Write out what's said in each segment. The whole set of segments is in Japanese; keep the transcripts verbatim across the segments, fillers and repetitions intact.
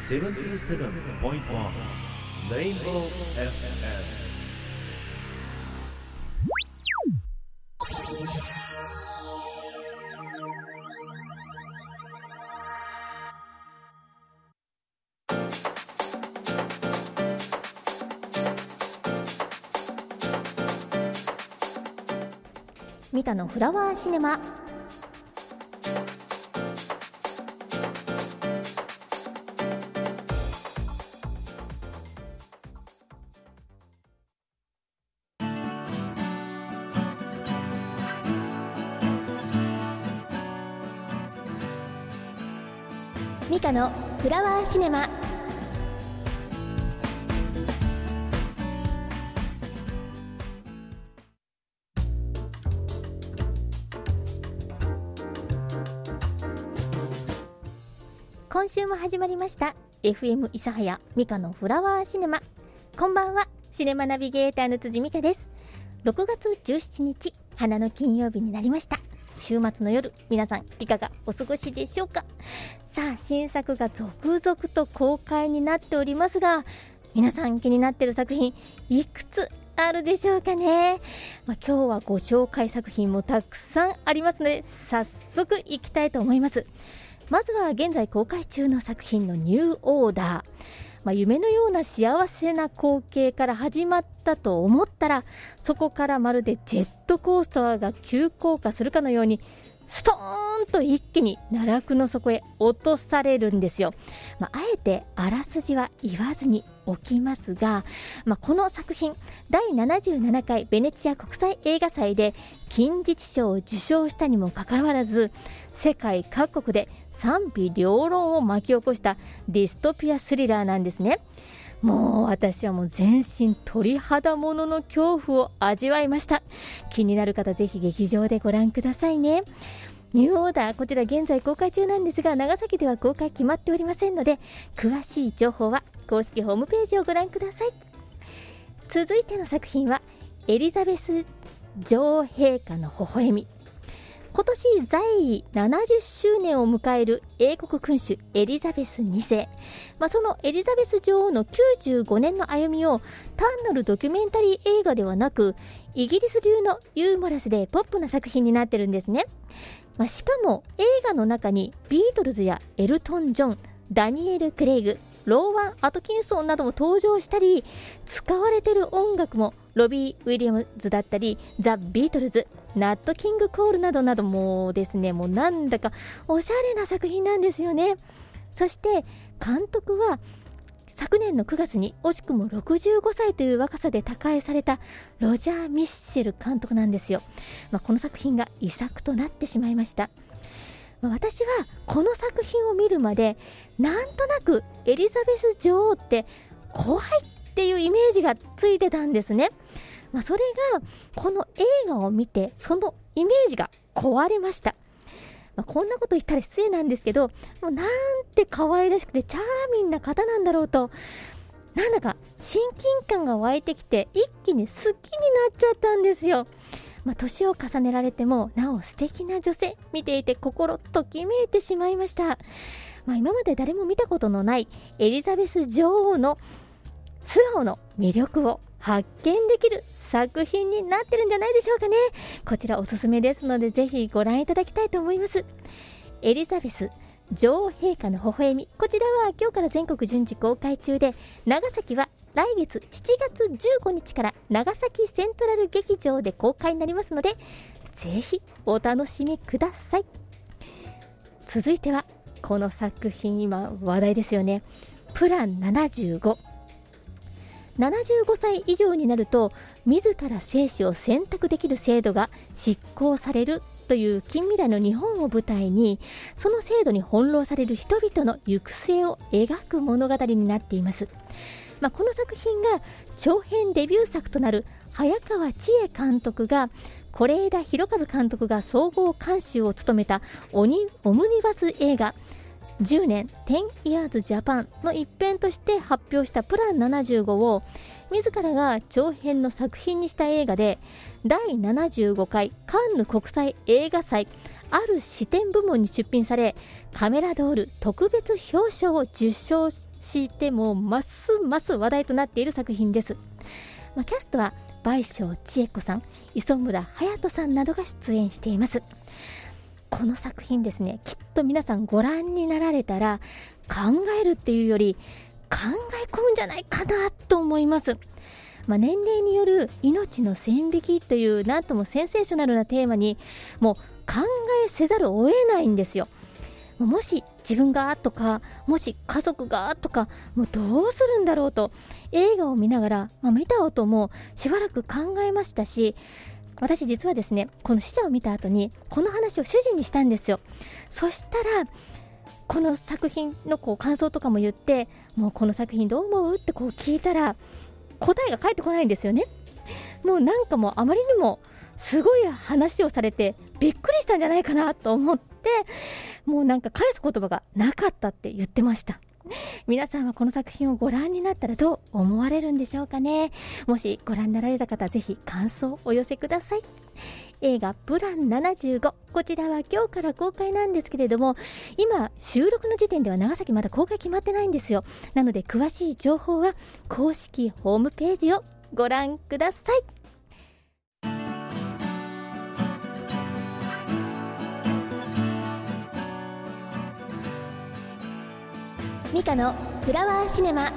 セブンティーセブンポイントワン レインボー エフエム。 ミカのフラワーシネマ。ミカのフラワーシネマ。今週も始まりました エフエム 諫早ミカのフラワーシネマ。こんばんは、シネマナビゲーターの辻美香です。ろくがつじゅうしちにち、花の金曜日になりました。週末の夜、皆さんいかがお過ごしでしょうか。さあ、新作が続々と公開になっておりますが、皆さん気になっている作品いくつあるでしょうかね。まあ、今日はご紹介作品もたくさんありますので、早速いきたいと思います。まずは現在公開中の作品のニューオーダー。まあ、夢のような幸せな光景から始まったと思ったら、そこからまるでジェットコースターが急降下するかのようにストーンと一気に奈落の底へ落とされるんですよ。まあ、あえてあらすじは言わずにおきますが、まあ、この作品だいななじゅうななかいベネチア国際映画祭で金獅子賞を受賞したにもかかわらず、世界各国で賛否両論を巻き起こしたディストピアスリラーなんですね。もう私はもう全身鳥肌ものの恐怖を味わいました。気になる方ぜひ劇場でご覧くださいね。ニューオーダー、こちら現在公開中なんですが、長崎では公開決まっておりませんので、詳しい情報は公式ホームページをご覧ください。続いての作品はエリザベス女王陛下の微笑み。今年在位ななじゅっしゅうねんを迎える英国君主エリザベスにせい、まあ、そのエリザベス女王のきゅうじゅうごねんの歩みを単なるドキュメンタリー映画ではなく、イギリス流のユーモラスでポップな作品になってるんですね。まあ、しかも映画の中にビートルズやエルトン・ジョン、ダニエル・クレイグ、ローワン・アトキンソンなども登場したり、使われている音楽もロビー・ウィリアムズだったり、ザ・ビートルズ、ナット・キング・コールなどなどもですね、もうなんだかおしゃれな作品なんですよね。そして監督は昨年のくがつに惜しくもろくじゅうごさいという若さで他界されたロジャー・ミッシェル監督なんですよ。まあ、この作品が遺作となってしまいました。まあ、私はこの作品を見るまでなんとなくエリザベス女王って怖いっていうイメージがついてたんですね。まあ、それがこの映画を見てそのイメージが壊れました。まあ、こんなこと言ったら失礼なんですけど、もうなんて可愛らしくてチャーミンな方なんだろうと、なんだか親近感が湧いてきて一気に好きになっちゃったんですよ。まあ、年を重ねられてもなお素敵な女性、見ていて心ときめいてしまいました。まあ、今まで誰も見たことのないエリザベス女王の素顔の魅力を発見できる作品になってるんじゃないでしょうかね。こちらおすすめですのでぜひご覧いただきたいと思います。エリザベス女王陛下の微笑み、こちらは今日から全国順次公開中で、長崎は来月しちがつじゅうごにちから長崎セントラル劇場で公開になりますので、ぜひお楽しみください。続いてはこの作品、今話題ですよね。プランななじゅうご。ななじゅうごさい以上になると自ら生死を選択できる制度が執行されるという近未来の日本を舞台に、その制度に翻弄される人々の行く末を描く物語になっています。まあ、この作品が長編デビュー作となる早川千絵監督が是枝裕和監督が総合監修を務めたオニオムニバス映画じゅうねん テン Years Japan の一編として発表したプランななじゅうごを自らが長編の作品にした映画で、だいななじゅうごかいカンヌ国際映画祭ある視点部門に出品され、カメラドール特別表彰を受賞してもますます話題となっている作品です。まあ、キャストは倍賞千恵子さん、磯村勇斗さんなどが出演しています。この作品ですね、きっと皆さんご覧になられたら考えるっていうより考え込むんじゃないかなと思います。まあ、年齢による命の線引きというなんともセンセーショナルなテーマにもう考えせざるを得ないんですよ。もし自分がとか、もし家族がとか、もうどうするんだろうと映画を見ながら、まあ、見た後もしばらく考えましたし、私実はですね、この死者を見た後にこの話を主人にしたんですよ。そしたらこの作品のこう感想とかも言って、もうこの作品どう思うってこう聞いたら答えが返ってこないんですよね。もうなんかもうあまりにもすごい話をされてびっくりしたんじゃないかなと思って、もうなんか返す言葉がなかったって言ってました。皆さんはこの作品をご覧になったらどう思われるんでしょうかね。もしご覧になられた方、ぜひ感想をお寄せください。映画プランななじゅうご、こちらは今日から公開なんですけれども、今収録の時点では長崎まだ公開決まってないんですよ。なので詳しい情報は公式ホームページをご覧ください。ミカのフラワーシネマ。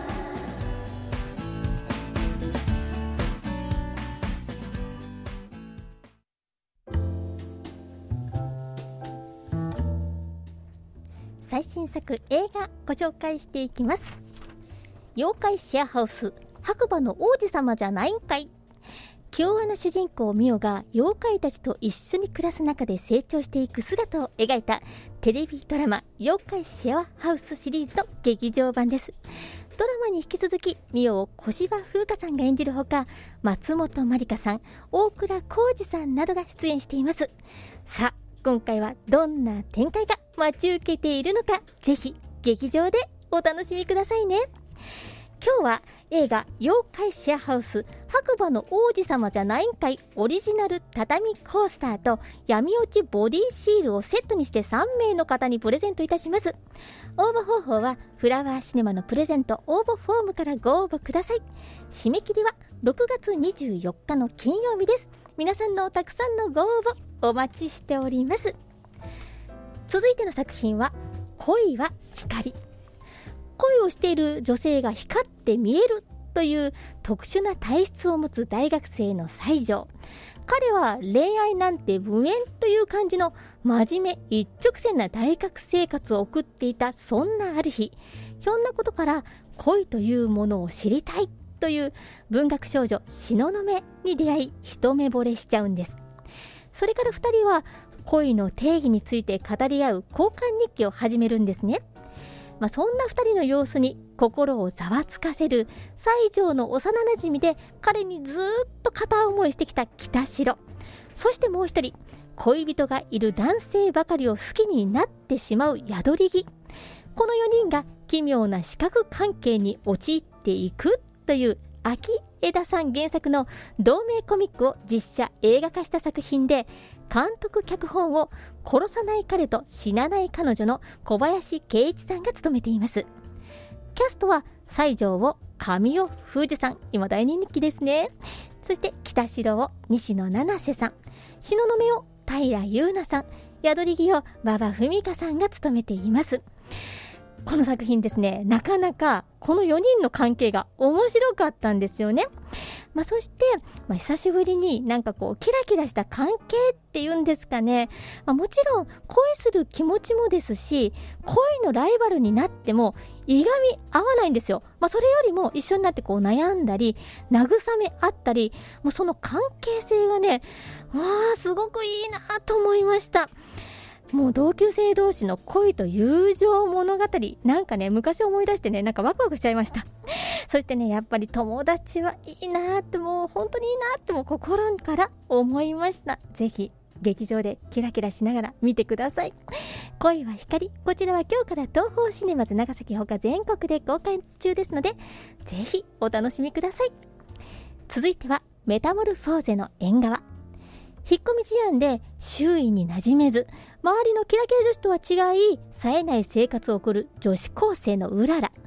最新作映画ご紹介していきます。妖怪シェアハウス、白馬の王子様じゃないんかい。凶悪な主人公ミオが妖怪たちと一緒に暮らす中で成長していく姿を描いたテレビドラマ妖怪シェアハウスシリーズの劇場版です。ドラマに引き続きミオを小芝風花さんが演じるほか、松本まりかさん、大倉浩二さんなどが出演しています。さあ今回はどんな展開が待ち受けているのか、ぜひ劇場でお楽しみくださいね。今日は映画妖怪シェアハウス白馬の王子様じゃないんかいオリジナル畳コースターと闇落ちボディシールをセットにしてさんめいの方にプレゼントいたします。応募方法はフラワーシネマのプレゼント応募フォームからご応募ください。締め切りはろくがつにじゅうよっかの金曜日です。皆さんのたくさんのご応募お待ちしております。続いての作品は恋は光。恋をしている女性が光って見えるという特殊な体質を持つ大学生の西条。彼は恋愛なんて無縁という感じの真面目一直線な大学生活を送っていたそんなある日、ひょんなことから恋というものを知りたいという文学少女東雲に出会い一目惚れしちゃうんです。それからふたりは恋の定義について語り合う交換日記を始めるんですね。まあ、そんなふたりの様子に心をざわつかせる西条の幼なじみで彼にずーっと片思いしてきた北城、そしてもう一人恋人がいる男性ばかりを好きになってしまう宿り木。このよにんが奇妙な四角関係に陥っていくという秋枝さん原作の同名コミックを実写映画化した作品で、監督脚本を殺さない彼と死なない彼女の小林圭一さんが務めています。キャストは西条を神尾楓珠さん、今大人気ですね。そして北城を西野七瀬さん、東雲を平優奈さん、宿り木を馬場文香さんが務めています。この作品ですね、なかなかこのよにんの関係が面白かったんですよね。まあ、そして、まあ、久しぶりになんかこうキラキラした関係っていうんですかね、まあ、もちろん恋する気持ちもですし、恋のライバルになってもいがみ合わないんですよ。まあ、それよりも一緒になってこう悩んだり慰め合ったり、もうその関係性がね、わあすごくいいなと思いました。もう同級生同士の恋と友情物語、なんかね昔思い出してね、なんかワクワクしちゃいました。そしてね、やっぱり友達はいいなって、もう本当にいいなってもう心から思いました。ぜひ劇場でキラキラしながら見てください。恋は光、こちらは今日から東宝シネマズ長崎ほか全国で公開中ですので、ぜひお楽しみください。続いてはメタモルフォーゼの縁側。引っ込み思案で周囲に馴染めず、周りのキラキラ女子とは違い冴えない生活を送る女子高生のうらら。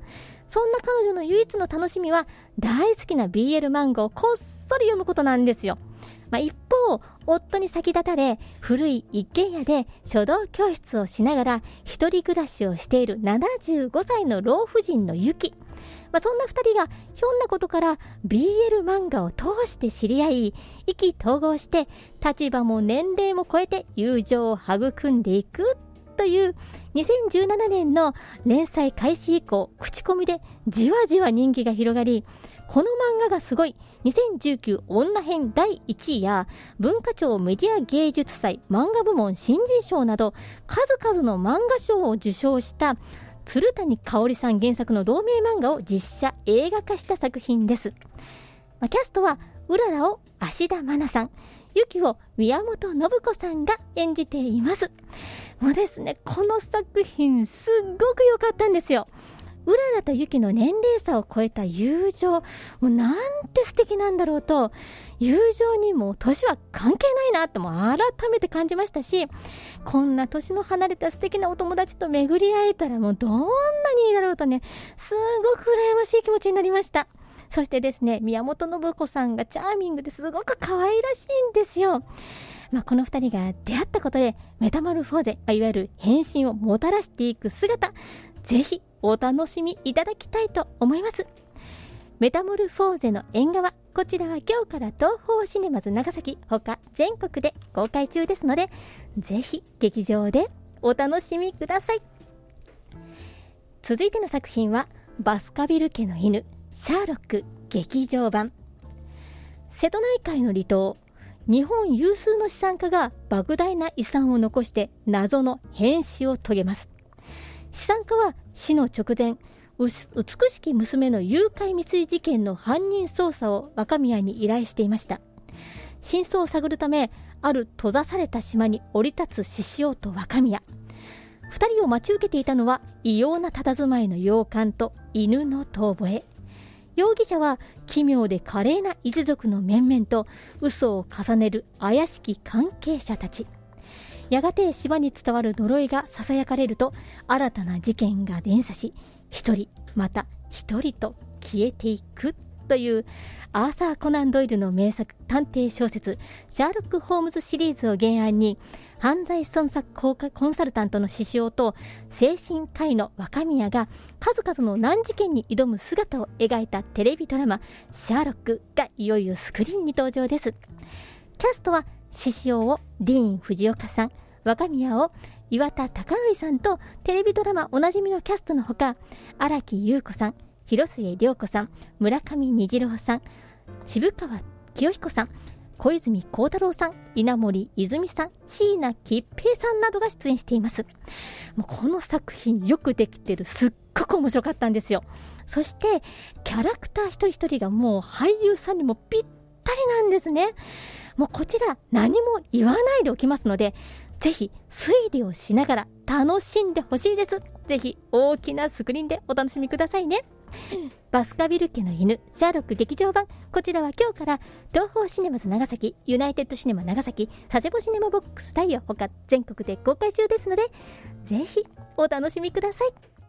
そんな彼女の唯一の楽しみは大好きな ビーエル 漫画をこっそり読むことなんですよ。まあ、一方、夫に先立たれ古い一軒家で書道教室をしながら一人暮らしをしているななじゅうごさいの老婦人のユキ、まあ、そんなふたりがひょんなことから ビーエル 漫画を通して知り合い、意気投合して立場も年齢も超えて友情を育んでいくというにせんじゅうななねんの連載開始以降、口コミでじわじわ人気が広がり、この漫画がすごいにせんじゅうきゅう女編だいいちいや文化庁メディア芸術祭漫画部門新人賞など数々の漫画賞を受賞した鶴谷香織さん原作の同名漫画を実写映画化した作品です。まあ、キャストはうららを芦田愛菜さん、ゆきを宮本信子さんが演じています。もうですね、この作品すっごく良かったんですよ。うららとゆきの年齢差を超えた友情、もうなんて素敵なんだろうと、友情にも年は関係ないなっても改めて感じましたし、こんな年の離れた素敵なお友達と巡り会えたらもうどんなにいいだろうとね、すごく羨ましい気持ちになりました。そしてですね、宮本信子さんがチャーミングですごく可愛らしいんですよ。まあ、このふたりが出会ったことでメタモルフォーゼ、いわゆる変身をもたらしていく姿、ぜひお楽しみいただきたいと思います。メタモルフォーゼの縁側、こちらは今日から東宝シネマズ長崎他全国で公開中ですので、ぜひ劇場でお楽しみください。続いての作品はバスカビル家の犬シャーロック劇場版。瀬戸内海の離島、日本有数の資産家が莫大な遺産を残して謎の変死を遂げます。資産家は死の直前、美しき娘の誘拐未遂事件の犯人捜査を若宮に依頼していました。真相を探るため、ある閉ざされた島に降り立つ獅子王と若宮。二人を待ち受けていたのは異様な佇まいの洋館と犬の遠吠え。容疑者は奇妙で華麗な一族の面々と嘘を重ねる怪しき関係者たち。やがて島に伝わる呪いがささやかれると、新たな事件が連鎖し、一人また一人と消えていくというアーサー・コナン・ドイルの名作探偵小説シャーロック・ホームズシリーズを原案に、犯罪捜査コンサルタントの獅子王と精神科医の若宮が数々の難事件に挑む姿を描いたテレビドラマシャーロックがいよいよスクリーンに登場です。キャストは獅子王をディーン・藤岡さん、若宮を岩田貴則さんと、テレビドラマおなじみのキャストのほか、荒木優子さん、広末涼子さん、村上虹郎さん、渋川清彦さん、小泉孝太郎さん、稲森泉さん、椎名桔平さんなどが出演しています。もうこの作品よくできてる、すっごく面白かったんですよ。そしてキャラクター一人一人がもう俳優さんにもぴったりなんですね。もうこちら何も言わないでおきますので、ぜひ推理をしながら楽しんでほしいです。ぜひ大きなスクリーンでお楽しみくださいね。バスカビル家の犬シャーロック劇場版、こちらは今日から東宝シネマズ長崎、ユナイテッドシネマ長崎、佐世保シネマボックスタイヤ他全国で公開中ですので、ぜひお楽しみください。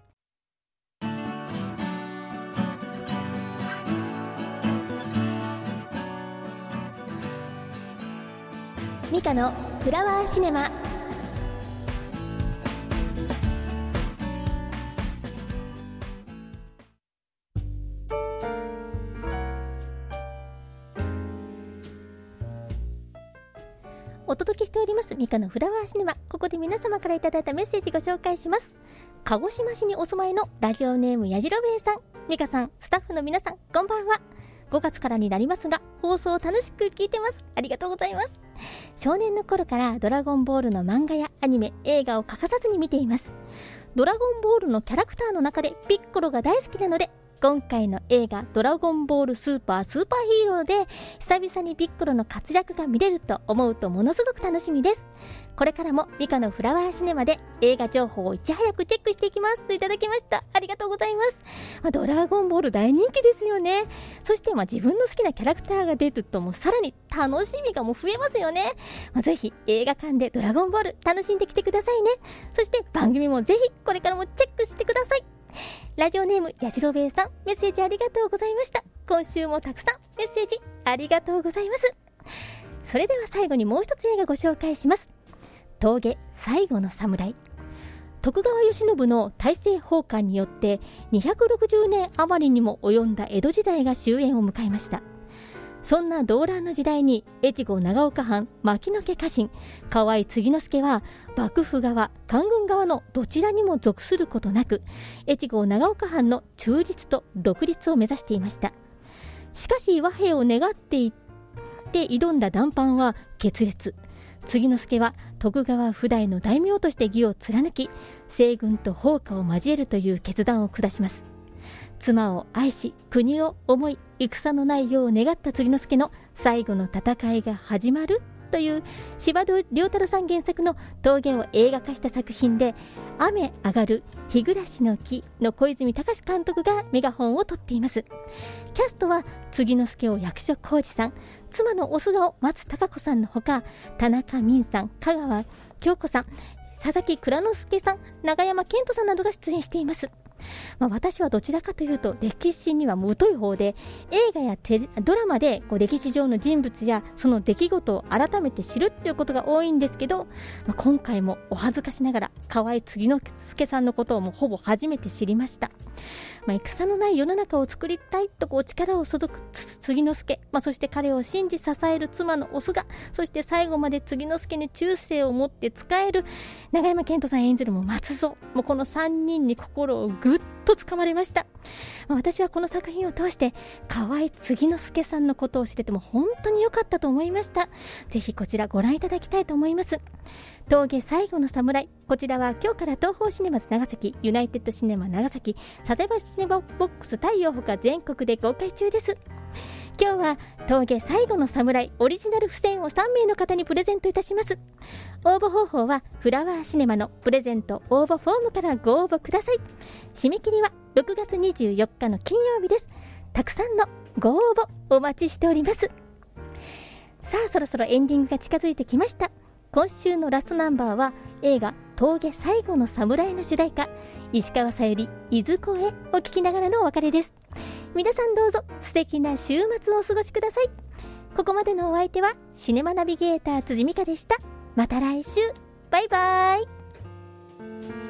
ミカのフラワーシネマ。お届けしておりますミカのフラワーシネマ。ここで皆様からいただいたメッセージご紹介します。鹿児島市にお住まいのラジオネームやじろべえさん、ミカさん、スタッフの皆さん、こんばんは。ごがつからになりますが、放送を楽しく聞いてます。ありがとうございます。少年の頃からドラゴンボールの漫画やアニメ、映画を欠かさずに見ています。ドラゴンボールのキャラクターの中でピッコロが大好きなので、今回の映画ドラゴンボールスーパースーパーヒーローで久々にピッコロの活躍が見れると思うとものすごく楽しみです。これからもミカのフラワーシネマで映画情報をいち早くチェックしていきますといただきました。ありがとうございます。まあ、ドラゴンボール大人気ですよね。そしてまあ自分の好きなキャラクターが出るともうさらに楽しみがもう増えますよね。まあ、ぜひ映画館でドラゴンボール楽しんできてくださいね。そして番組もぜひこれからもチェックしてください。 ラジオネームやじろべえさん、メッセージありがとうございました。今週もたくさんメッセージありがとうございます。それでは最後にもう一つ映画ご紹介します。峠最後の侍。徳川慶喜の大政奉還によってにひゃくろくじゅうねん余りにも及んだ江戸時代が終焉を迎えました。そんな動乱の時代に越後長岡藩牧野家家臣河合継之助は幕府側官軍側のどちらにも属することなく越後長岡藩の中立と独立を目指していました。しかし和平を願っていて挑んだ談判は決裂。継之助は徳川譜代の大名として義を貫き西軍と砲火を交えるという決断を下します。妻を愛し国を思い戦のないよう願った継之助の最後の戦いが始まるという司馬遼太郎さん原作の峠を映画化した作品で、雨上がる日暮らしの木の小泉隆監督がメガホンを取っています。キャストは継之助を役所広司さん、妻のおすがを松たか子さんのほか田中泯さん、香川京子さん、佐々木蔵之介さん、永山絢斗さんなどが出演しています。まあ、私はどちらかというと歴史には疎い方で、映画やテレドラマでこう歴史上の人物やその出来事を改めて知るっていうことが多いんですけど、まあ、今回もお恥ずかしながら河合継之助さんのことをもうほぼ初めて知りました。まあ、戦のない世の中を作りたいとこう力を注ぐ継之助、まあ、そして彼を信じ支える妻のおすが、そして最後まで継之助に忠誠を持って仕える永山絢斗さん演じるも松蔵、もうこのさんにんに心をぐっとつかまれました。まあ、私はこの作品を通して河合継之助さんのことを知れても本当に良かったと思いました。ぜひこちらご覧いただきたいと思います。峠最後の侍、こちらは今日から東宝シネマズ長崎、ユナイテッドシネマ長崎、佐世保シネマボックス太陽ほか全国で公開中です。今日は峠最後の侍オリジナル付箋をさんめいの方にプレゼントいたします。応募方法はフラワーシネマのプレゼント応募フォームからご応募ください。締め切りはろくがつにじゅうよっかの金曜日です。たくさんのご応募お待ちしております。さあ、そろそろエンディングが近づいてきました。今週のラストナンバーは映画峠最後の侍の主題歌、石川さゆりいずこへを聴きながらのお別れです。皆さんどうぞ素敵な週末をお過ごしください。ここまでのお相手はシネマナビゲーター辻美香でした。また来週、バイバイ。